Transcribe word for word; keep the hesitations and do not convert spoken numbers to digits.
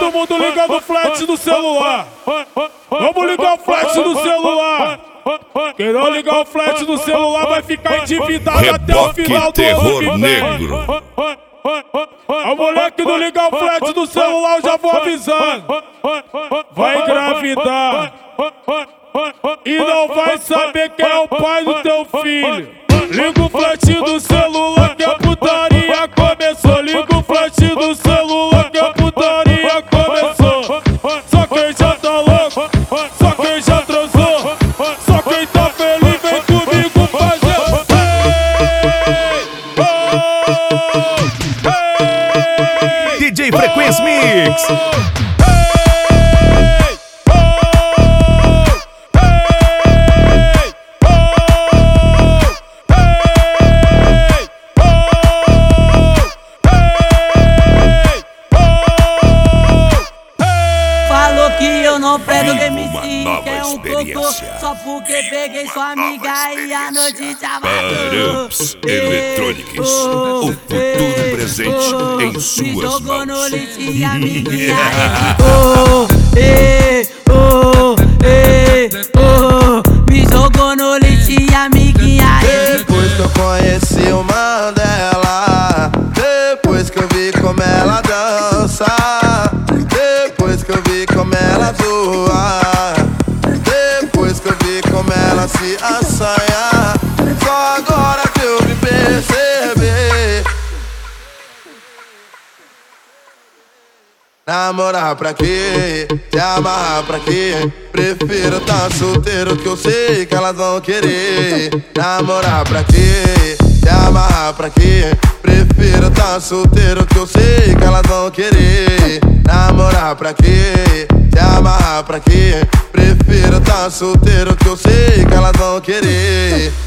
todo mundo ligando o flash do celular. Vamos ligar o flash do celular. Quem não ligar o flash do celular vai ficar endividado até o final do ano que vem. A mulher que não ligar o flash do celular, eu já vou avisando. Vai engravidar e não vai saber quem é o pai do teu filho. Liga o flash do celular que a putaria começou. Liga o flash do celular que a putaria começou. Só quem já tá louco, só quem já transou, só quem tá feliz vem comigo fazer. Hey, oh, hey, D J Frequência Mix. Não prego Viva M C, uma que é um cocô, só porque peguei sua amiga e a notícia vazou. Parups Eletrônicos, o futuro presente em suas mãos. No lixo e a amiguinha oh, eh, oh, eh, oh, me jogou no lixo e a amiguinha. Depois que eu conheci o Mandela, depois que eu vi como ela dança, depois que eu vi como ela zoa, depois que eu vi como ela se assanha, só agora que eu me percebi. Namorar pra quê? Se amarrar pra quê? Prefiro tá solteiro que eu sei que elas vão querer. Namorar pra quê? Se amarrar pra quê? Prefiro tá solteiro que eu sei que elas vão querer. Namorar pra quê? Se amarrar pra quê? Prefiro tá solteiro que eu sei que elas vão querer.